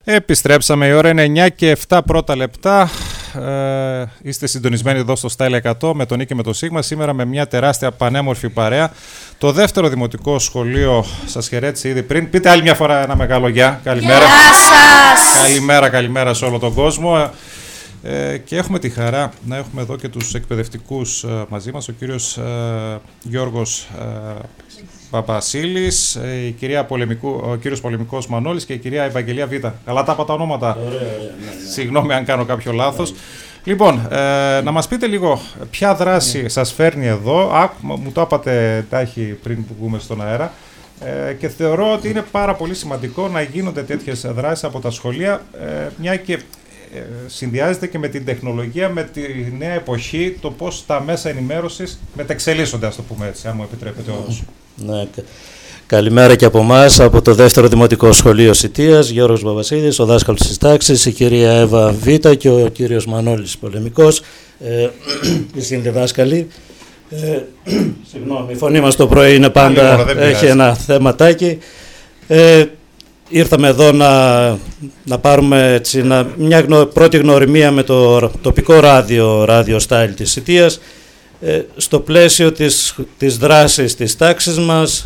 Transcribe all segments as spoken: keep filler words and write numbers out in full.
Επιστρέψαμε, η ώρα είναι εννιά και επτά πρώτα λεπτά. Ε, είστε συντονισμένοι εδώ στο Style εκατό με τον Νίκη και με το Σίγμα. Σήμερα με μια τεράστια πανέμορφη παρέα. Το δεύτερο δημοτικό σχολείο σας χαιρέτησε ήδη πριν. Πείτε άλλη μια φορά ένα μεγάλο γεια. Καλημέρα. Γεια σας. Καλημέρα, καλημέρα σε όλο τον κόσμο. Ε, και έχουμε τη χαρά να έχουμε εδώ και τους εκπαιδευτικούς ε, μαζί μας. Ο κύριος ε, Γιώργος ε, Παπασίλης, η κυρία Πολεμικού, ο κύριος Πολεμικός Μανώλης και η κυρία Ευαγγελία Βίτα. Καλά τα είπα τα ονόματα. Ωραία, ωραία, ναι, ναι. Συγγνώμη αν κάνω κάποιο λάθος. Λοιπόν, ε, να μας πείτε λίγο ποια δράση ναι. σας φέρνει εδώ. Α, μου το είπατε τάχει πριν που βγούμε στον αέρα. Ε, και θεωρώ ότι είναι πάρα πολύ σημαντικό να γίνονται τέτοιες δράσεις από τα σχολεία, ε, μια και ε, συνδυάζεται και με την τεχνολογία, με τη νέα εποχή, το πώς τα μέσα ενημέρωσης μετεξελίσσονται, ας το πούμε έτσι, αν μου επιτρέπετε όμως. Ναι. Καλημέρα και από εμάς, από το δεύτερο Δημοτικό Σχολείο Σιτίας, Γιώργος Παπασίδης, ο δάσκαλος της τάξης, η κυρία Εύα Βίτα και ο κύριος Μανώλης Πολεμικός, ε, οι συνδιδάσκαλοι. Ε, συγγνώμη, η φωνή μας το πρωί είναι πάντα, Άλλη, έχει ένα θεματάκι. Ε, ήρθαμε εδώ να, να πάρουμε έτσι, να, μια γνω, πρώτη γνωριμία με το τοπικό ράδιο, ράδιο Style της Σιτίας, ε, στο πλαίσιο της, της δράσης της τάξης μας,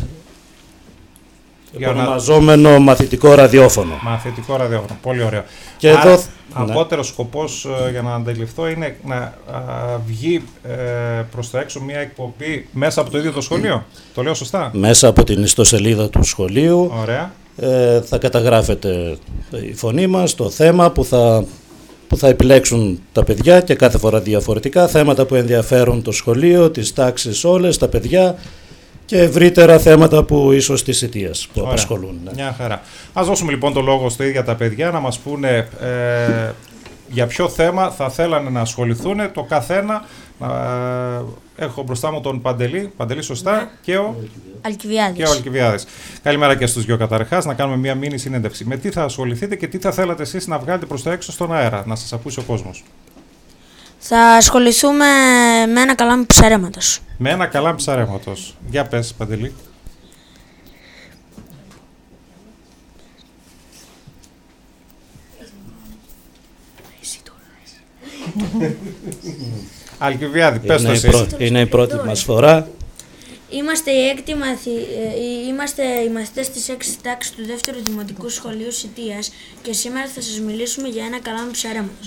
ονομαζόμενο να... μαθητικό ραδιόφωνο. Μαθητικό ραδιόφωνο, πολύ ωραίο. Και Άρα, εδώ, απότερος ναι. σκοπός ε, για να αντιληφθώ είναι να α, βγει ε, προς τα έξω μια εκπομπή μέσα από το ίδιο το σχολείο. Το λέω σωστά? Μέσα από την ιστοσελίδα του σχολείου. Ωραία. Ε, θα καταγράφεται η φωνή μας, το θέμα που θα, που θα επιλέξουν τα παιδιά και κάθε φορά διαφορετικά, θέματα που ενδιαφέρουν το σχολείο, τις τάξεις όλες, τα παιδιά και ευρύτερα θέματα που ίσως της Σιτίας που Ωραία. απασχολούν. Ναι. Μια χαρά. Ας δώσουμε λοιπόν το λόγο στα ίδια τα παιδιά να μας πούνε ε, για ποιο θέμα θα θέλανε να ασχοληθούν το καθένα. Ε, έχω μπροστά μου τον Παντελή, Παντελή σωστά, ναι. και ο Αλκιβιάδης. Και ο Αλκιβιάδης. Καλημέρα και στους δυο καταρχάς, να κάνουμε μια μίνι συνέντευξη. Με τι θα ασχοληθείτε και τι θα θέλατε εσείς να βγάλετε προς τα έξω στον αέρα, να σας ακούσει ο κόσμος? Θα ασχοληθούμε με ένα καλάμι ψαρέματος. Με ένα καλάμι ψαρέματος. Για πες, Παντελή. Αλκιβιάδη, πες το εσείς. Πρω... Είναι η πρώτη μας φορά. Είμαστε οι, έκτη μαθη... Είμαστε οι μαθητές της έκτης τάξης του δεύτερου Δημοτικού Σχολείου Σιτίας και σήμερα θα σας μιλήσουμε για ένα καλάμι ψαρέματος.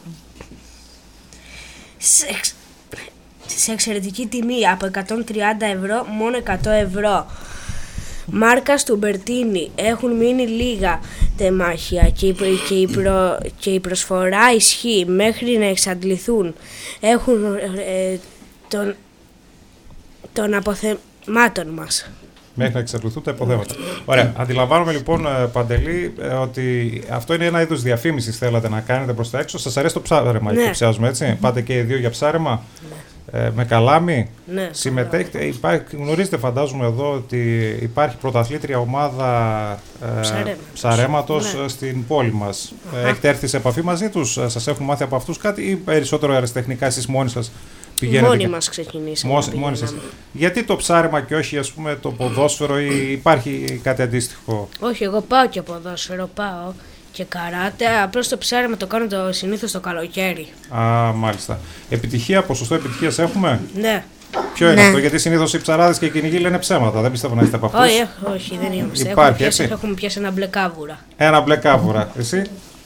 Σε... σε εξαιρετική τιμή από εκατόν τριάντα ευρώ, μόνο εκατό ευρώ. Μάρκας του Μπερτίνι, έχουν μείνει λίγα τεμάχια και η, και, η προ, και η προσφορά ισχύει μέχρι να εξαντληθούν. Έχουν ε, των, των αποθεμάτων μας. Μέχρι να εξαντληθούν τα υποθέματα. Ωραία. Αντιλαμβάνομαι λοιπόν, Παντελή, ότι αυτό είναι ένα είδος διαφήμισης θέλατε να κάνετε προς τα έξω. Σας αρέσει το ψάρεμα, ναι. υποψιάζουμε, έτσι. Ναι. Πάτε και οι δύο για ψάρεμα. Ναι. Ε, με καλάμι. Ναι. Συμμετέχετε. Υπάρχει, γνωρίζετε, φαντάζομαι εδώ, ότι υπάρχει πρωταθλήτρια ομάδα ε, ψαρέματος ναι. στην πόλη μας. Ε, έχετε έρθει σε επαφή μαζί τους, σας έχουν μάθει από αυτούς κάτι ή περισσότερο αεραστεχνικά εσείς μόνοι σας? Μόνοι μας ξεκινήσαμε. Μόνοι, μόνοι σας. Γιατί το ψάρεμα και όχι, ας πούμε, το ποδόσφαιρο ή υπάρχει κάτι αντίστοιχο? Όχι, εγώ πάω και ποδόσφαιρο, πάω και καράτε. Απλώς το ψάρεμα το κάνω το συνήθως το καλοκαίρι. Α, μάλιστα. Επιτυχία, ποσοστό επιτυχίας έχουμε? Ναι. Ποιο είναι ναι. αυτό? Γιατί συνήθως οι ψαράδες και οι κυνηγοί λένε ψέματα. Δεν πιστεύω να είστε από αυτούς. Όχι, όχι, δεν είμαστε. Υπάρχει, έχουμε, πιάσει, έτσι? έχουμε πιάσει ένα μπλε κάβουρα. Ένα μπλε κάβουρα. Εσύ?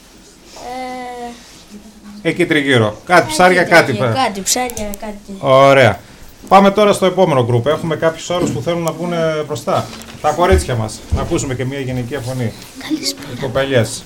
Εκεί τριγύρω. Κάτι ψάρια, κάτι πέρα. Κάτι ψάρια, κάτι. Ωραία. Πάμε τώρα στο επόμενο γκρουπ. Έχουμε κάποιους άλλους που θέλουν να βγουν μπροστά. Τα κορίτσια μας. Να ακούσουμε και μια γενική φωνή. Καλησπέρα. Οι κοπελιές.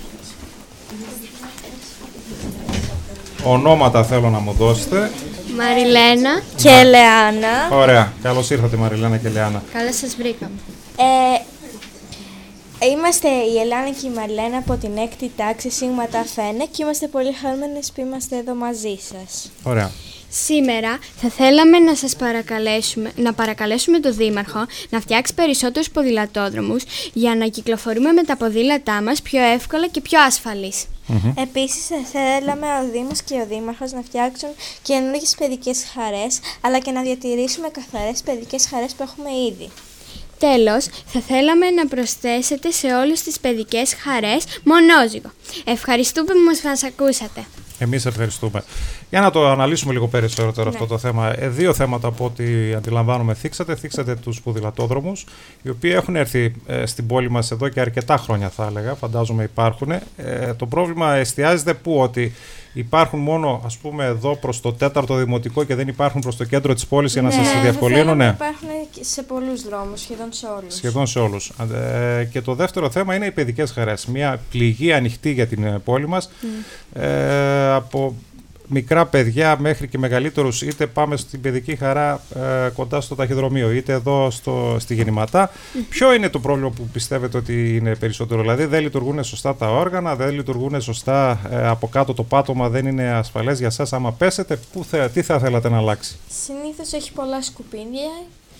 Ονόματα θέλω να μου δώσετε. Μαριλένα και Ελεάνα. Ωραία. Καλώς ήρθατε, Μαριλένα και Ελεάνα. Καλώς σας βρήκαμε. Ε, Είμαστε η Ελάνα και η Μαριλένα από την έκτη τάξη Σίγμα Τα Φαίνε και είμαστε πολύ χαρούμενες που είμαστε εδώ μαζί σας. Ωραία. Σήμερα θα θέλαμε να σας παρακαλέσουμε, να παρακαλέσουμε τον Δήμαρχο να φτιάξει περισσότερους ποδηλατόδρομους για να κυκλοφορούμε με τα ποδήλατά μας πιο εύκολα και πιο ασφαλείς. Mm-hmm. Επίσης θα θέλαμε ο Δήμος και ο Δήμαρχος να φτιάξουν καινούργιες παιδικές χαρές, αλλά και να διατηρήσουμε καθαρές παιδικές χαρές που έχουμε ήδη. Τέλος, θα θέλαμε να προσθέσετε σε όλες τις παιδικές χαρές μονόζυγο. Ευχαριστούμε που μας ακούσατε. Εμείς ευχαριστούμε. Για να το αναλύσουμε λίγο περισσότερο ναι. αυτό το θέμα. Ε, δύο θέματα από ό,τι αντιλαμβάνομαι θίξατε. Θίξατε τους ποδηλατόδρομους, οι οποίοι έχουν έρθει ε, στην πόλη μας εδώ και αρκετά χρόνια, θα έλεγα. Φαντάζομαι υπάρχουν. Ε, το πρόβλημα εστιάζεται που ότι υπάρχουν μόνο, ας πούμε, εδώ προς το τέταρτο δημοτικό και δεν υπάρχουν προς το κέντρο της πόλης για να ναι, σας διευκολύνουν. Ναι, υπάρχουν σε πολλούς δρόμους, σχεδόν σε όλους. Σχεδόν σε όλους. Ε, και το δεύτερο θέμα είναι οι παιδικές χαρές. Μια πληγή ανοιχτή για την πόλη μας. Mm. Ε, από μικρά παιδιά μέχρι και μεγαλύτερους, είτε πάμε στην παιδική χαρά ε, κοντά στο ταχυδρομείο, είτε εδώ στο, στη Γεννηματά. Mm. Ποιο είναι το πρόβλημα που πιστεύετε ότι είναι περισσότερο? Δηλαδή δεν λειτουργούν σωστά τα όργανα, δεν λειτουργούν σωστά ε, από κάτω το πάτωμα, δεν είναι ασφαλές για σας άμα πέσετε. Πού θε, τι θα θέλατε να αλλάξει? Συνήθως έχει πολλά σκουπίδια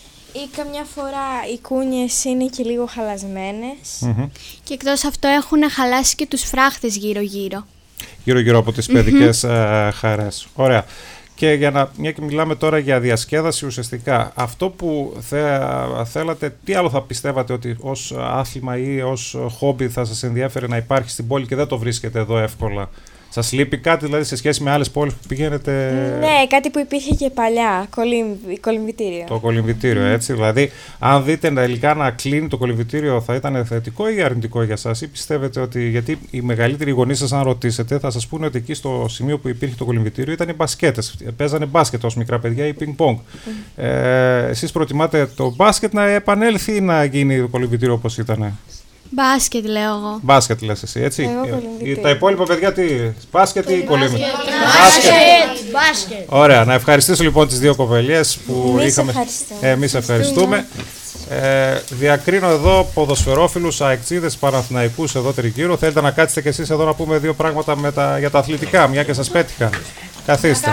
ή καμιά φορά οι κούνιες είναι και λίγο χαλασμένες. Mm-hmm. Και εκτός αυτό έχουν χαλάσει και τους φράχτες γύρω-γύρω. Γύρω-γύρω από τις παιδικές mm-hmm. uh, χαρές. Ωραία. Και για να, μια και μιλάμε τώρα για διασκέδαση, ουσιαστικά αυτό που θε, θέλατε, τι άλλο θα πιστεύατε ότι ως άθλημα ή ως χόμπι θα σας ενδιέφερε να υπάρχει στην πόλη και δεν το βρίσκετε εδώ εύκολα? Σας λείπει κάτι δηλαδή σε σχέση με άλλες πόλεις που πηγαίνετε? Ναι, κάτι που υπήρχε και παλιά, κολυμβητήριο. Το κολυμβητήριο, έτσι. Δηλαδή, αν δείτε τελικά να κλείνει το κολυμβητήριο, θα ήταν θετικό ή αρνητικό για σας? Ή πιστεύετε ότι, γιατί οι μεγαλύτεροι γονείς σας, αν ρωτήσετε, θα σας πούνε ότι εκεί στο σημείο που υπήρχε το κολυμβητήριο ήταν οι μπασκέτες. Παίζανε μπάσκετ ως μικρά παιδιά ή πινκ-πονγκ. Mm. Ε, εσείς προτιμάτε το μπάσκετ να επανέλθει ή να γίνει το κολυμβητήριο όπως ήταν? Μπάσκετ λέω εγώ. Μπάσκετ λες εσύ, έτσι. Εγώ Τα υπόλοιπα παιδιά τι? Μπάσκετ ή κολύμβητήριο? Μπάσκετ. Μπάσκετ. Ωραία, να ευχαριστήσω λοιπόν τις δύο κοπελιές που Εμείς είχαμε. ευχαριστούμε. Ε, εμείς ευχαριστούμε. Ε, διακρίνω εδώ ποδοσφαιρόφιλους, αεξίδες, Παναθηναϊκούς εδώ τριγύρω. Θέλετε να κάτσετε κι εσείς εδώ να πούμε δύο πράγματα με τα, για τα αθλητικά, μια και σας πέτυχα? Καθίστε.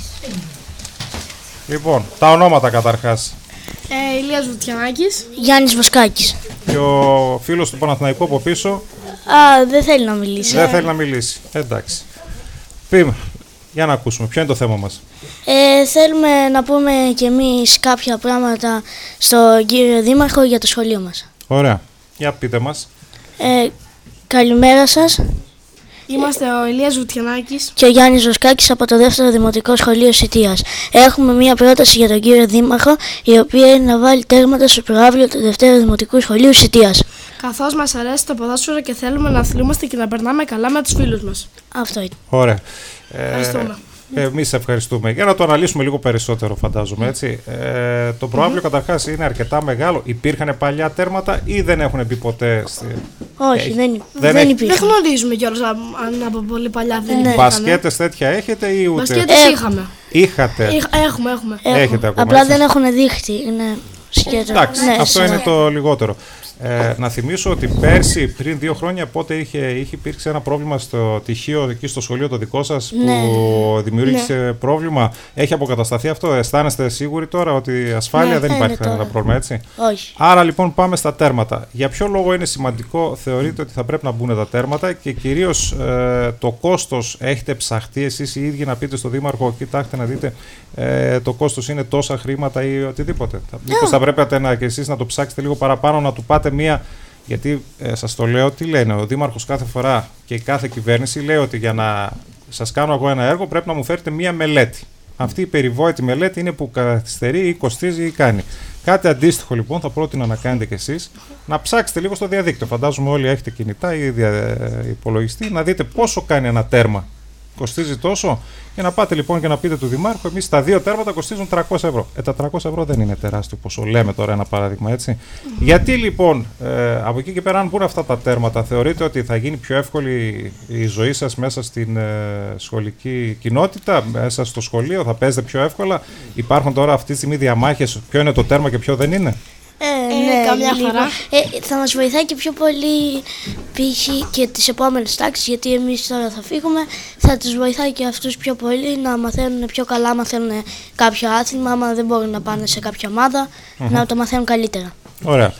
Λοιπόν, τα ονόματα καταρχάς. Ε, Ηλίας Βουτιανάκης. Γιάννης Βοσκάκης. Και ο φίλος του Παναθηναϊκού από πίσω. Α, δεν θέλει να μιλήσει. Δεν θέλει να μιλήσει. Εντάξει. Πήμε. Για να ακούσουμε. Ποιο είναι το θέμα μας? Ε, θέλουμε να πούμε κι εμείς κάποια πράγματα στον κύριο Δήμαρχο για το σχολείο μας. Ωραία. Για πείτε μας. Ε, καλημέρα σας. Είμαστε ο Ηλίας Βουτιανάκης Και ο Γιάννης Βοσκάκης από το δεύτερο Δημοτικό Σχολείο Σιτίας. Έχουμε μία πρόταση για τον κύριο Δήμαρχο, η οποία είναι να βάλει τέρματα στο προαύλιο του δεύτερου Δημοτικού Σχολείου Σιτίας. καθώς μας αρέσει το ποδόσφαιρο και θέλουμε να αθλούμαστε και να περνάμε καλά με τους φίλους μας. Αυτό είναι. Ωραία. Ευχαριστούμε. Ε, εμείς ευχαριστούμε. Για να το αναλύσουμε λίγο περισσότερο, φαντάζομαι. Έτσι. Ε, το προαύλιο mm-hmm. καταρχάς είναι αρκετά μεγάλο. Υπήρχαν παλιά τέρματα ή δεν έχουν μπει ποτέ? Στη... Όχι, ε, δεν, δεν, δεν υπήρχε. Δεν γνωρίζουμε κιόλας αν από πολύ παλιά δεν υπήρχαν. Μπασκέτες τέτοια έχετε ή ούτε? Μπασκέτες Ε, είχαμε. Είχατε. Έχ, έχουμε, έχουμε. Έχετε ακόμα, Απλά έτσι. δεν έχουν δίχτυ. Είναι σκέτο. Εντάξει, ναι, αυτό ναι. είναι το λιγότερο. Ε, να θυμίσω ότι πέρσι, πριν δύο χρόνια, πότε είχε, είχε υπήρξε ένα πρόβλημα στο τυχείο εκεί στο σχολείο το δικό σας που Ναι. δημιούργησε ναι. πρόβλημα. Έχει αποκατασταθεί αυτό? Αισθάνεστε σίγουροι τώρα ότι ασφάλεια Ναι, δεν θα υπάρχει είναι κανένα τώρα. πρόβλημα, έτσι? Όχι. Άρα λοιπόν πάμε στα τέρματα. Για ποιο λόγο είναι σημαντικό θεωρείτε ότι θα πρέπει να μπουν τα τέρματα και κυρίως ε, το κόστος? Έχετε ψαχτεί εσείς οι ίδιοι να πείτε στο Δήμαρχο, κοιτάξτε να δείτε, ε, το κόστος είναι τόσα χρήματα ή οτιδήποτε? Yeah. Μήπως θα πρέπει να, και εσείς να το ψάξετε λίγο παραπάνω, να του πάτε μία, γιατί ε, σας το λέω, τι λένε, ο Δήμαρχος κάθε φορά και η κάθε κυβέρνηση λέει ότι για να σας κάνω εγώ ένα έργο πρέπει να μου φέρετε μία μελέτη. Αυτή η περιβόητη μελέτη είναι που καθυστερεί ή κοστίζει ή κάνει. Κάτι αντίστοιχο λοιπόν θα πρότεινα να κάνετε κι εσείς, να ψάξετε λίγο στο διαδίκτυο. Φαντάζομαι όλοι έχετε κινητά ή δια, υπολογιστή, να δείτε πόσο κάνει ένα τέρμα. Κοστίζει τόσο, και να πάτε λοιπόν και να πείτε του Δημάρχου, εμείς τα δύο τέρματα κοστίζουν τριακόσια ευρώ. Ε, τα τριακόσια ευρώ δεν είναι τεράστιο ποσό, λέμε τώρα ένα παράδειγμα, έτσι. Mm. Γιατί λοιπόν ε, από εκεί και πέρα, αν μπουν αυτά τα τέρματα, θεωρείτε ότι θα γίνει πιο εύκολη η ζωή σας μέσα στην ε, σχολική κοινότητα, μέσα στο σχολείο, θα παίζετε πιο εύκολα? Υπάρχουν τώρα αυτή τη στιγμή διαμάχες, ποιο είναι το τέρμα και ποιο δεν είναι? Ε, Ε, ναι, καμιά λίγο. φορά. Ε, θα μας βοηθάει και πιο πολύ π.χ. και τις επόμενες τάξεις, γιατί εμείς τώρα θα φύγουμε, θα τους βοηθάει και αυτούς πιο πολύ να μαθαίνουν πιο καλά, μαθαίνουν κάποιο άθλημα, άμα δεν μπορούν να πάνε σε κάποια ομάδα, mm-hmm. να το μαθαίνουν καλύτερα. Ωραία.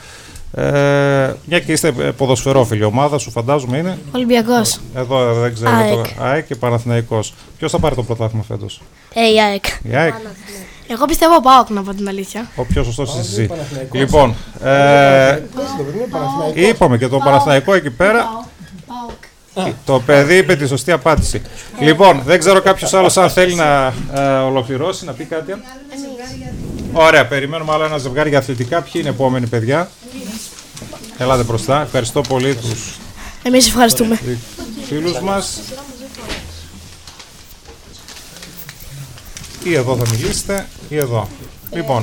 Ε, μια και είστε ποδοσφαιρόφιλοι, ομάδα σου φαντάζομαι είναι? Ολυμπιακός. Εδώ δεν ξέρω. ΑΕΚ. Το ΑΕΚ και Παναθηναϊκός. Ποιος θα πάρει το πρωτάθλημα φέτος? Ε, η ΑΕΚ. Η ΑΕΚ. Εγώ πιστεύω ο ΠΑΟΚ, να πω την αλήθεια. Ο πιο σωστός είσαι εσύ. Λοιπόν, ε, είπαμε και το Παναθηναϊκό εκεί πέρα. Το παιδί είπε τη σωστή απάντηση. Λοιπόν, δεν ξέρω κάποιος άλλος αν θέλει να ε, ολοκληρώσει, να πει κάτι. Ωραία, περιμένουμε άλλο ένα ζευγάρι για αθλητικά. Ποιοι είναι επόμενοι, παιδιά? Ελάτε μπροστά. Ευχαριστώ πολύ τους Εμείς ευχαριστούμε. φίλους μας. Ή εδώ θα μιλήσετε, ή εδώ. Λοιπόν,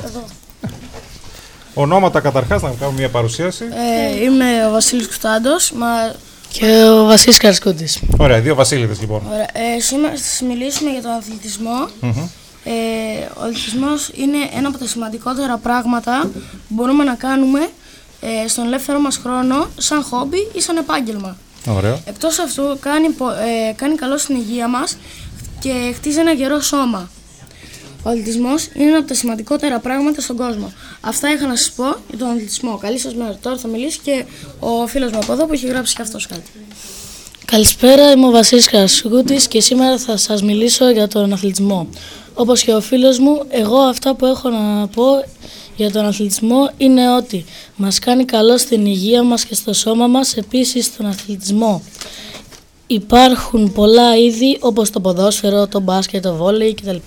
ονόματα καταρχάς, να κάνουμε μια παρουσίαση. Ε, είμαι ο Βασίλης Κουστάντος. Μα... Και ο Βασίλης Καρσκούτης. Ωραία, δύο Βασίλειδες λοιπόν. Ωραία. Ε, σήμερα θα σας μιλήσουμε για τον αθλητισμό. Mm-hmm. Ε, ο αθλητισμός είναι ένα από τα σημαντικότερα πράγματα που μπορούμε να κάνουμε ε, στον ελεύθερο μας χρόνο, σαν χόμπι ή σαν επάγγελμα. Ωραία. Εκτός αυτού, κάνει, ε, κάνει καλό στην υγεία μας και χτίζει ένα γερό σώμα. Ο αθλητισμός είναι ένα από τα σημαντικότερα πράγματα στον κόσμο. Αυτά είχα να σας πω για τον αθλητισμό. Καλή σας μέρα. Τώρα θα μιλήσει και ο φίλος μου από εδώ που έχει γράψει και αυτός κάτι. Καλησπέρα, είμαι ο Βασίλης Καρασκούτης και σήμερα θα σας μιλήσω για τον αθλητισμό. Όπως και ο φίλος μου, εγώ αυτά που έχω να πω για τον αθλητισμό είναι ότι μας κάνει καλό στην υγεία μας και στο σώμα μας, επίσης στον αθλητισμό. Υπάρχουν πολλά είδη όπως το ποδόσφαιρο, το μπάσκετ, το βόλεϊ κτλ.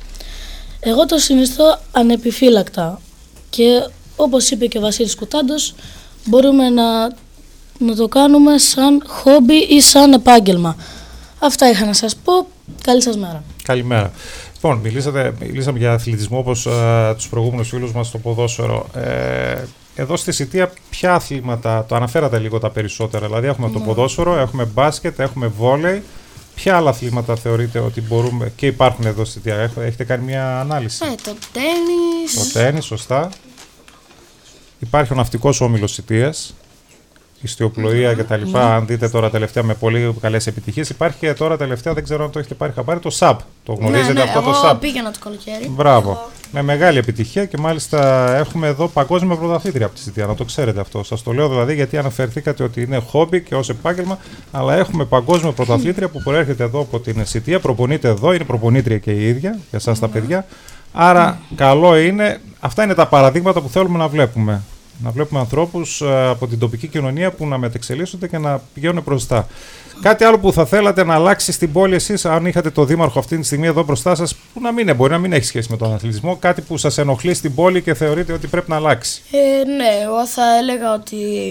Εγώ το συνιστώ ανεπιφύλακτα και όπως είπε και ο Βασίλης Κουτάντος, μπορούμε να, να το κάνουμε σαν χόμπι ή σαν επάγγελμα. Αυτά είχα να σας πω. Καλή σας μέρα. Καλημέρα. Λοιπόν, μιλήσατε, μιλήσαμε για αθλητισμό όπως uh, τους προηγούμενους φίλους μας στο ποδόσφαιρο. Ε, εδώ στη Σιτία ποια αθλήματα, το αναφέρατε λίγο τα περισσότερα, δηλαδή έχουμε mm. το ποδόσφαιρο, έχουμε μπάσκετ, έχουμε βόλεϊ. Ποια άλλα αθλήματα θεωρείτε ότι μπορούμε και υπάρχουν εδώ στη Σιτία? Έχετε κάνει μια ανάλυση? Ε, το τένις. Το τένις, σωστά. Υπάρχει ο ναυτικός όμιλος Σιτίας, ιστιοπλοεία mm-hmm. κτλ. Mm-hmm. Αν δείτε τώρα τελευταία με πολύ καλές επιτυχίες. Υπάρχει και τώρα τελευταία, δεν ξέρω αν το έχετε πάρει χαμπάρι, το ΣΑΠ. Το γνωρίζετε ναι, ναι, αυτό εγώ το ΣΑΠ? Πήγαινα το καλοκαίρι. Μπράβο. Εγώ. Με μεγάλη επιτυχία και μάλιστα έχουμε εδώ παγκόσμια πρωταθλήτρια από τη Σιτία. Να το ξέρετε αυτό. Σας το λέω δηλαδή γιατί αναφερθήκατε ότι είναι χόμπι και ως επάγγελμα, αλλά έχουμε παγκόσμια πρωταθλήτρια που προέρχεται εδώ από την Σιτία, προπονείται εδώ, είναι προπονήτρια και η ίδια για εσάς mm-hmm. τα παιδιά. Άρα mm. καλό είναι, αυτά είναι τα παραδείγματα που θέλουμε να βλέπουμε. Να βλέπουμε ανθρώπους uh, από την τοπική κοινωνία που να μετεξελίσσονται και να πηγαίνουν μπροστά. Κάτι άλλο που θα θέλατε να αλλάξει στην πόλη εσείς, αν είχατε το δήμαρχο αυτή τη στιγμή εδώ μπροστά σας, που να μην μπορεί να μην έχει σχέση με τον αθλητισμό, κάτι που σας ενοχλεί στην πόλη και θεωρείτε ότι πρέπει να αλλάξει? Ε, ναι, εγώ θα έλεγα ότι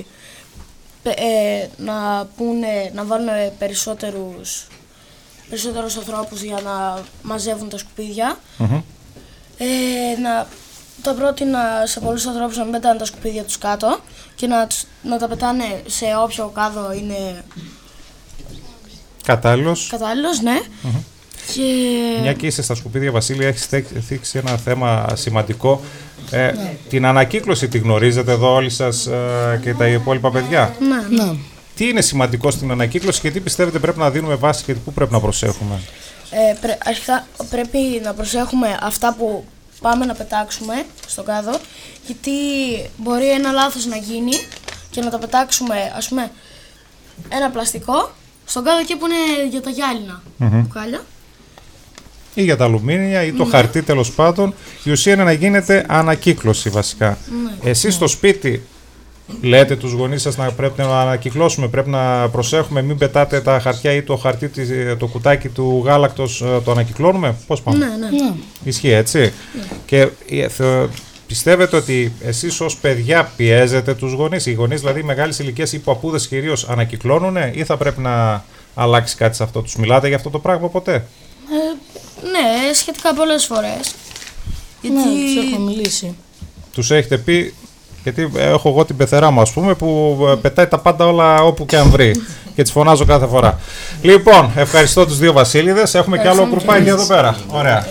ε, να, πούνε, να βάλουν περισσότερους, περισσότερους ανθρώπους για να μαζεύουν τα σκουπίδια. Mm-hmm. Ε, να... Το πρότεινα σε πολλούς ανθρώπους να μην πετάνε τα σκουπίδια τους κάτω και να, να τα πετάνε σε όποιο κάδο είναι κατάλληλος. Κατάλληλος, ναι. Mm-hmm. Και... Μια και είσαι στα σκουπίδια, Βασίλη, έχεις θίξει ένα θέμα σημαντικό. Ε, ναι. Την ανακύκλωση τη γνωρίζετε εδώ όλοι σας ε, και τα υπόλοιπα παιδιά? Ναι. ναι. Τι είναι σημαντικό στην ανακύκλωση και τι πιστεύετε πρέπει να δίνουμε βάση και πού πρέπει να προσέχουμε? Ε, πρέ, αρχικά πρέπει να προσέχουμε αυτά που πάμε να πετάξουμε στον κάδο, γιατί μπορεί ένα λάθος να γίνει και να τα πετάξουμε, ας πούμε, ένα πλαστικό στον κάδο εκεί που είναι για τα γυάλινα mm-hmm. μπουκάλια. Ή για τα αλουμίνια ή το mm-hmm. χαρτί, τέλος πάντων. Η ουσία είναι να γίνεται ανακύκλωση βασικά. Mm-hmm. Εσείς στο σπίτι λέτε τους γονείς σας να πρέπει να ανακυκλώσουμε, πρέπει να προσέχουμε, μην πετάτε τα χαρτιά ή το χαρτί, το κουτάκι του γάλακτος, το ανακυκλώνουμε? Πώς πάμε? Ναι, ναι, ναι. Ισχύει έτσι? Ναι. Και πιστεύετε ότι εσείς ως παιδιά πιέζετε τους γονείς, οι γονείς δηλαδή μεγάλης ηλικίας ή παππούδες κυρίως ανακυκλώνουν ή θα πρέπει να αλλάξει κάτι σε αυτό? Τους μιλάτε για αυτό το πράγμα ποτέ? Ε, ναι, σχετικά πολλές φορές. Γιατί... Ναι, τους έχω μιλήσει. Τους έχετε πει? Γιατί έχω εγώ την πεθερά μου, ας πούμε, που πετάει τα πάντα όλα όπου και αν βρει. Και τις φωνάζω κάθε φορά. Λοιπόν, ευχαριστώ τους δύο Βασίλειδες. Έχουμε και άλλο κουρπάκι εδώ πέρα. Ωραία.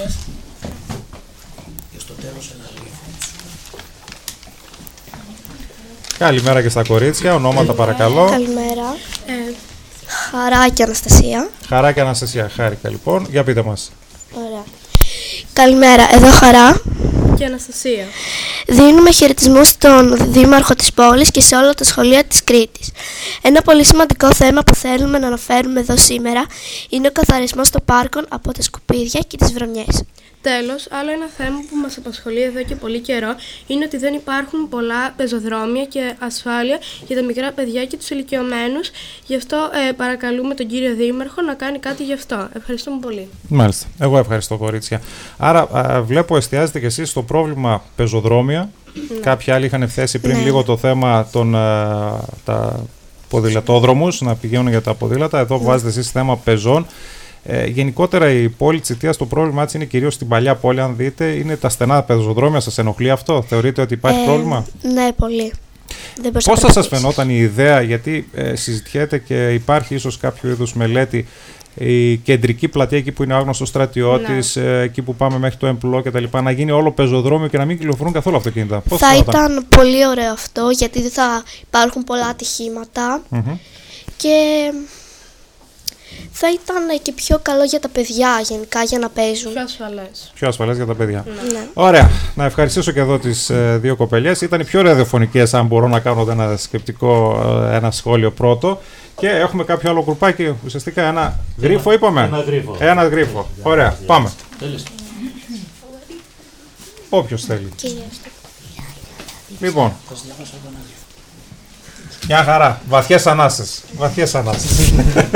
Καλημέρα και στα κορίτσια. Ονόματα παρακαλώ. Καλημέρα. Ε, Χαρά και Αναστασία. Χαρά και Αναστασία. Χάρηκα λοιπόν. Για πείτε μας. Ωραία. Καλημέρα. Εδώ Χαρά. και Αναστασία. Δίνουμε χαιρετισμούς στον Δήμαρχο της πόλης και σε όλα τα σχολεία της Κρήτης. Ένα πολύ σημαντικό θέμα που θέλουμε να αναφέρουμε εδώ σήμερα είναι ο καθαρισμός των πάρκων από τα σκουπίδια και τις βρωμιές. Τέλος, άλλο ένα θέμα που μας απασχολεί εδώ και πολύ καιρό είναι ότι δεν υπάρχουν πολλά πεζοδρόμια και ασφάλεια για τα μικρά παιδιά και τους ηλικιωμένους. Γι' αυτό ε, παρακαλούμε τον κύριο Δήμαρχο να κάνει κάτι γι' αυτό. Ευχαριστούμε πολύ. Μάλιστα. Εγώ ευχαριστώ, κορίτσια. Άρα, α, βλέπω εστιάζετε και εσείς στο πρόβλημα πεζοδρόμια. Ναι. Κάποιοι άλλοι είχαν θέσει πριν ναι. λίγο το θέμα των α, τα ποδηλατόδρομους, να πηγαίνουν για τα ποδήλατα. Εδώ ναι. βάζετε εσείς θέμα πεζών. Ε, γενικότερα η πόλη της Ιττίας, το πρόβλημά της είναι κυρίως στην παλιά πόλη, αν δείτε, είναι τα στενά πεζοδρόμια. Σας ενοχλεί αυτό? Θεωρείτε ότι υπάρχει ε, πρόβλημα? Ναι, πολύ. Δεν Πώς θα σας φαινόταν η ιδέα, γιατί ε, συζητιέται και υπάρχει ίσως κάποιο είδους μελέτη, η κεντρική πλατεία εκεί που είναι άγνωστος Στρατιώτης, ναι. ε, εκεί που πάμε μέχρι το Εμπλό και τα λοιπά, να γίνει όλο πεζοδρόμιο και να μην κυκλοφορούν καθόλου αυτοκίνητα? Πώς θα φαινόταν? Ήταν πολύ ωραίο αυτό, γιατί δεν θα υπάρχουν πολλά ατυχήματα mm-hmm. και θα ήταν και πιο καλό για τα παιδιά γενικά για να παίζουν. Πιο ασφαλές. Πιο ασφαλές για τα παιδιά. Ναι. Ωραία. Να ευχαριστήσω και εδώ τις ε, δύο κοπελιές. Ήταν οι πιο ραδιοφωνικές, αν μπορώ να κάνω ένα σκεπτικό, ε, ένα σχόλιο πρώτο. Και έχουμε κάποιο άλλο γκρουπάκι, ουσιαστικά ένα γρίφο είπαμε. Ένα γρίφο. Ένα γρίφο. Ωραία. Πάμε. Όποιος θέλει. Λοιπόν. Μια χαρά. Βαθιές ανάσες. Βαθιές ανάσες.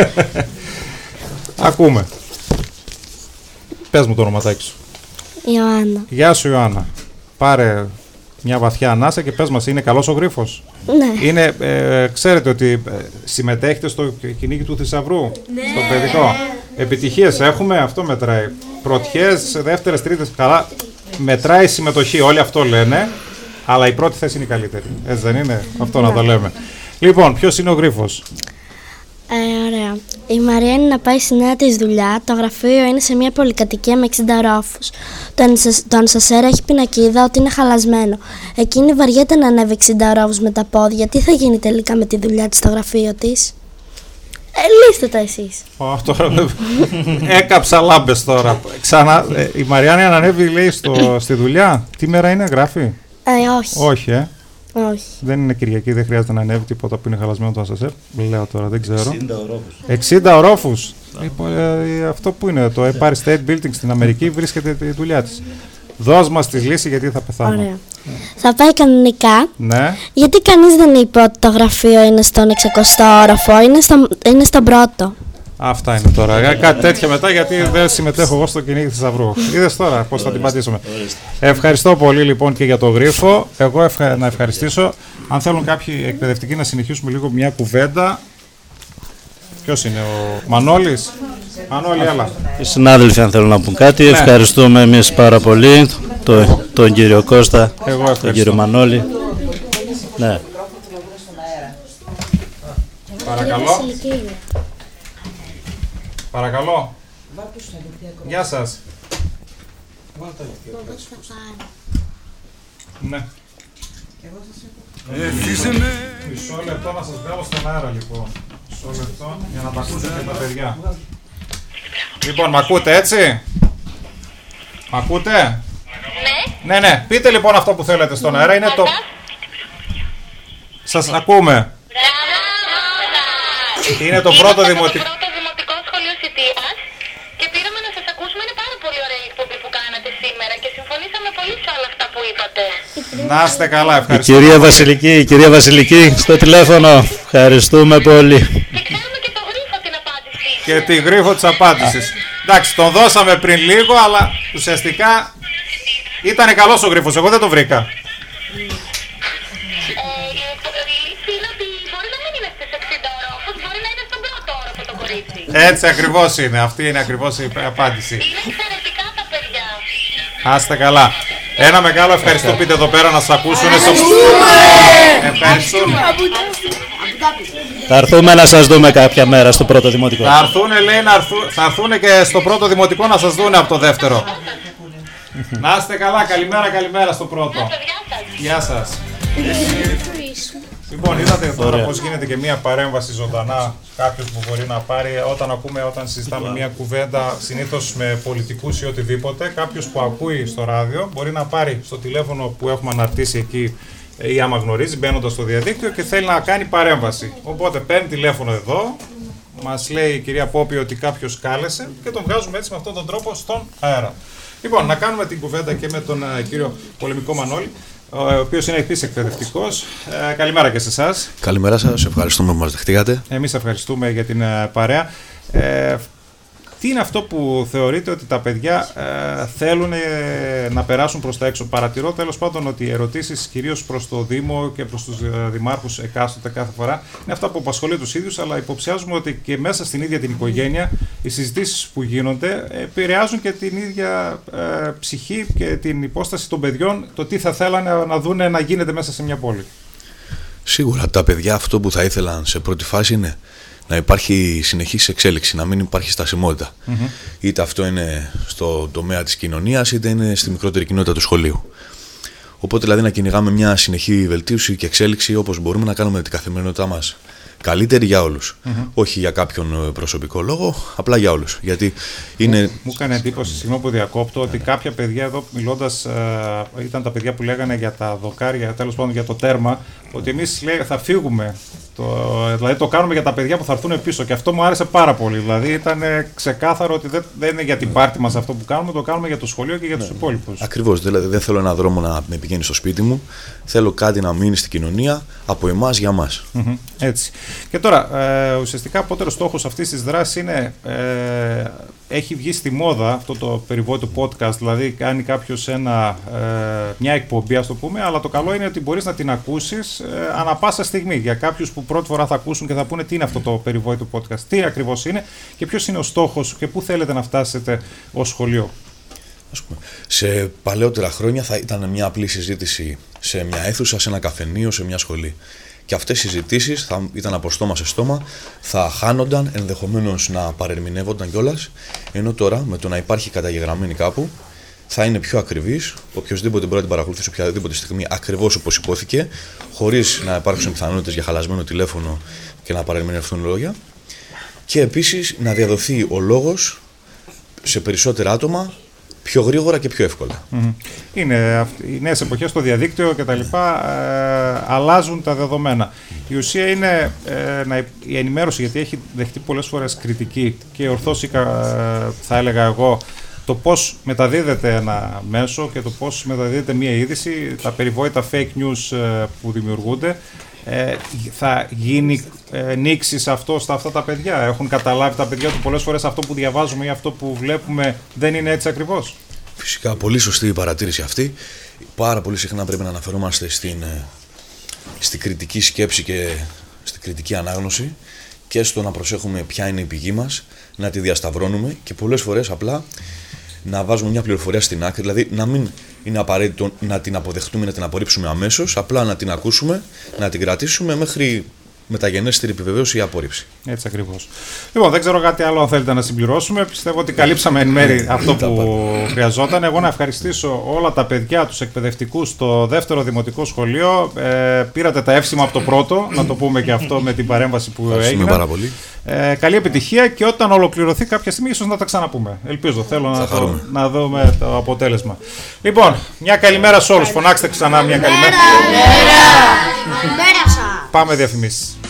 Ακούμε. Πες μου το ονοματάκι σου. Ιωάννα. Γεια σου, Ιωάννα. Πάρε μια βαθιά ανάσα και πες μας, είναι καλός ο γρίφος? Ναι. Είναι, ε, ξέρετε ότι ε, συμμετέχετε στο κυνήγι του θησαυρού, ναι. στο παιδικό. Επιτυχίες έχουμε, αυτό μετράει. Πρωτιές, δεύτερες, τρίτες, καλά. Μετράει η συμμετοχή, όλοι αυτό λένε. Αλλά η πρώτη θέση είναι η καλύτερη. Έτσι δεν είναι? Αυτό να το λέμε. Λοιπόν, ποιος είναι ο γρίφος? Ε, ωραία. Η Μαρία είναι να πάει στη νέα της δουλειά. Το γραφείο είναι σε μια πολυκατοικία με εξήντα ορόφους. Το, το ανσασέρα έχει πινακίδα ότι είναι χαλασμένο. Εκείνη βαριέται να ανέβει εξήντα ορόφους με τα πόδια. Τι θα γίνει τελικά με τη δουλειά της στο γραφείο της? Ε, λύστε τα εσείς. Oh, τώρα έκαψα λάμπες τώρα. Ξανά, ε, η Μαριάννη ανέβει, λέει, στο, στη δουλειά. Τι μέρα είναι, γράφει? Ε, όχι. Όχι, ε. Όχι. Δεν είναι Κυριακή, δεν χρειάζεται να ανέβει τίποτα που είναι χαλασμένο το ασασέρ. Λέω τώρα, δεν ξέρω. εξήντα ορόφους. εξήντα ορόφους. Ε, αυτό που είναι, το Empire State Building στην Αμερική, βρίσκεται τη δουλειά της. Δώσ' μας τη λύση, γιατί θα πεθάνω. Ωραία. Yeah. Θα πάει κανονικά. Ναι. Γιατί κανείς δεν είπε ότι το γραφείο είναι στον εξακοστό όροφο, είναι, στο, είναι στον πρώτο. Αυτά είναι τώρα. Κάτι τέτοια μετά, γιατί δεν συμμετέχω εγώ στο κυνήγι θησαυρού. Είδες τώρα πώς θα την πατήσουμε. Ευχαριστώ πολύ λοιπόν και για το γρίφο. Εγώ ευχα... να ευχαριστήσω. Αν θέλουν κάποιοι εκπαιδευτικοί να συνεχίσουμε λίγο μια κουβέντα. Ποιος είναι ο Μανώλης? Μανώλη, έλα. Οι συνάδελφοι αν θέλουν να πούν κάτι, ναι. Ευχαριστούμε εμείς πάρα πολύ το, τον κύριο Κώστα, τον κύριο Μανώλη. Ναι. Παρακαλώ. Παρακαλώ. Γεια σας. Ναι. Μισό λεπτό να σας βγάλω στον αέρα λοιπόν. Μισό λεπτό για να τα ακούσουν και τα παιδιά. Λοιπόν, μ' ακούτε έτσι? Μ' ακούτε? Ναι. Ναι, ναι. Πείτε λοιπόν αυτό που θέλετε στον αέρα. Είναι το... Σας ακούμε. Είναι το πρώτο δημοτικό. Και πήραμε να σας ακούσουμε. Είναι πάρα πολύ ωραία η εκπομπή που κάνατε σήμερα και συμφωνήσαμε πολύ σε όλα αυτά που είπατε. Να είστε καλά, ευχαριστώ. Η κυρία Βασιλική, η κυρία Βασιλική στο τηλέφωνο. Ευχαριστούμε πολύ. Και ξέρουμε και το γρίφο την απάντηση. Και τη γρίφο της απάντησης. Εντάξει, τον δώσαμε πριν λίγο, αλλά ουσιαστικά ήταν καλός ο γρίφος. Εγώ δεν το βρήκα. Έτσι ακριβώς είναι. Αυτή είναι ακριβώς η απάντηση. Είναι εξαιρετικά τα παιδιά. Άστε καλά. Ένα μεγάλο ευχαριστώ πείτε εδώ πέρα να σας ακούσουν. Ευχαριστούμε. Θα έρθουμε να σας δούμε κάποια μέρα στο πρώτο δημοτικό. Θα έρθουν, λέει, να έρθουν, θα έρθουν και στο πρώτο δημοτικό να σας δούνε από το δεύτερο. Να είστε καλά. Καλημέρα, καλημέρα στο πρώτο. Γεια σας. Λοιπόν, είδατε τώρα πώς γίνεται και μια παρέμβαση ζωντανά. Κάποιος που μπορεί να πάρει, όταν ακούμε, όταν συζητάμε μια κουβέντα, συνήθως με πολιτικούς ή οτιδήποτε, κάποιος που ακούει στο ράδιο μπορεί να πάρει στο τηλέφωνο που έχουμε αναρτήσει εκεί ή άμα γνωρίζει, μπαίνοντας στο διαδίκτυο και θέλει να κάνει παρέμβαση. Οπότε παίρνει τηλέφωνο εδώ, μας λέει η κυρία Πόπη ότι κάποιος κάλεσε και τον βγάζουμε έτσι με αυτόν τον τρόπο στον αέρα. Λοιπόν, να κάνουμε την κουβέντα και με τον uh, κύριο Πολεμικό Μανώλη, ο οποίος είναι επίσης εκπαιδευτικός. Ε, καλημέρα και σε εσάς. Καλημέρα σας, ευχαριστούμε που μας δεχτήκατε. Εμείς ευχαριστούμε για την uh, παρέα. Ε, τι είναι αυτό που θεωρείτε ότι τα παιδιά ε, θέλουν ε, να περάσουν προς τα έξω? Παρατηρώ τέλος πάντων ότι οι ερωτήσεις κυρίως προς το Δήμο και προς τους ε, δημάρχους εκάστοτε κάθε φορά είναι αυτά που απασχολεί τους ίδιους, αλλά υποψιάζουμε ότι και μέσα στην ίδια την οικογένεια οι συζητήσεις που γίνονται επηρεάζουν και την ίδια ε, ψυχή και την υπόσταση των παιδιών, το τι θα θέλανε να δούνε να γίνεται μέσα σε μια πόλη. Σίγουρα τα παιδιά αυτό που θα ήθελαν σε πρώτη φάση είναι να υπάρχει συνεχής εξέλιξη, να μην υπάρχει στασιμότητα. Mm-hmm. Είτε αυτό είναι στο τομέα της κοινωνίας, είτε είναι στη μικρότερη κοινότητα του σχολείου. Οπότε δηλαδή να κυνηγάμε μια συνεχή βελτίωση και εξέλιξη όπως μπορούμε να κάνουμε την καθημερινότητά μας καλύτερη για όλους. Mm-hmm. Όχι για κάποιον προσωπικό λόγο, απλά για όλους. Γιατί είναι... Μου έκανε εντύπωση, συγγνώμη που διακόπτω, ότι κάποια παιδιά εδώ μιλώντας, ε, ήταν τα παιδιά που λέγανε για τα δοκάρια, τέλος πάντων για το τέρμα, ότι εμείς λέει, θα φύγουμε. Το, δηλαδή το κάνουμε για τα παιδιά που θα έρθουν πίσω και αυτό μου άρεσε πάρα πολύ. Δηλαδή ήταν ξεκάθαρο ότι δεν, δεν είναι για την πάρτι μας αυτό που κάνουμε, το κάνουμε για το σχολείο και για τους ναι, υπόλοιπους. Ακριβώς. Δηλαδή δεν θέλω έναν δρόμο να με πηγαίνει στο σπίτι μου. Θέλω κάτι να μείνει στην κοινωνία από εμάς για μας. Mm-hmm, έτσι. Και τώρα, ε, ουσιαστικά απότερος στόχος αυτής της δράσης είναι. Ε, έχει βγει στη μόδα αυτό το περιβόητο podcast, δηλαδή κάνει κάποιος ένα, ε, μια εκπομπή, ας το πούμε, αλλά το καλό είναι ότι μπορείς να την ακούσεις ε, ανα πάσα στιγμή. Για κάποιους που πρώτη φορά θα ακούσουν και θα πούνε τι είναι αυτό το περιβόητο podcast, τι ακριβώς είναι και ποιος είναι ο στόχος και πού θέλετε να φτάσετε ως σχολείο. Ας πούμε, σε παλαιότερα χρόνια θα ήταν μια απλή συζήτηση σε μια αίθουσα, σε ένα καφενείο, σε μια σχολή. Και αυτές οι συζητήσεις θα ήταν από στόμα σε στόμα, θα χάνονταν, ενδεχομένως να παρερμηνεύονταν κιόλας. Ενώ τώρα με το να υπάρχει καταγεγραμμένη κάπου θα είναι πιο ακριβής, οποιοδήποτε μπορεί να την παρακολουθήσει οποιαδήποτε στιγμή ακριβώς όπως υπόθηκε, χωρίς να υπάρξουν πιθανότητες για χαλασμένο τηλέφωνο και να παρερμηνευτούν λόγια. Και επίσης να διαδοθεί ο λόγος σε περισσότερα άτομα πιο γρήγορα και πιο εύκολα. Mm-hmm. Είναι οι νέες εποχές στο διαδίκτυο και τα λοιπά, ε, αλλάζουν τα δεδομένα. Η ουσία είναι ε, να, η ενημέρωση, γιατί έχει δεχτεί πολλές φορές κριτική και ορθώς ε, θα έλεγα εγώ, το πώς μεταδίδεται ένα μέσο και το πώς μεταδίδεται μία είδηση, τα περιβόητα fake news ε, που δημιουργούνται. Ε, θα γίνει ε, νήξη σε αυτό στα αυτά τα παιδιά? Έχουν καταλάβει τα παιδιά ότι πολλές φορές αυτό που διαβάζουμε ή αυτό που βλέπουμε δεν είναι έτσι ακριβώς? Φυσικά, πολύ σωστή η παρατήρηση αυτή. Πάρα πολύ συχνά πρέπει να αναφερόμαστε στην, στην κριτική σκέψη και στην κριτική ανάγνωση και στο να προσέχουμε ποια είναι η πηγή μας, να τη διασταυρώνουμε και πολλές φορές απλά να βάζουμε μια πληροφορία στην άκρη, δηλαδή να μην είναι απαραίτητο να την αποδεχτούμε, να την απορρίψουμε αμέσως, απλά να την ακούσουμε, να την κρατήσουμε μέχρι μεταγενέστερη επιβεβαίωση ή απόρριψη. Έτσι ακριβώς. Λοιπόν, δεν ξέρω κάτι άλλο αν θέλετε να συμπληρώσουμε. Πιστεύω ότι καλύψαμε εν μέρει αυτό που χρειαζόταν. Εγώ να ευχαριστήσω όλα τα παιδιά, τους εκπαιδευτικούς στο δεύτερο δημοτικό σχολείο. Ε, πήρατε τα εύσημα από το πρώτο, να το πούμε και αυτό με την παρέμβαση που έγινε. Πάρα πολύ. Ε, καλή επιτυχία και όταν ολοκληρωθεί κάποια στιγμή, ίσως να τα ξαναπούμε. Ελπίζω, θέλω να, το, να δούμε το αποτέλεσμα. Λοιπόν, μια καλημέρα σε όλους. Φωνάξτε ξανά μια καλημέρα. Καλημέρα. Πάμε διαφημίσεις.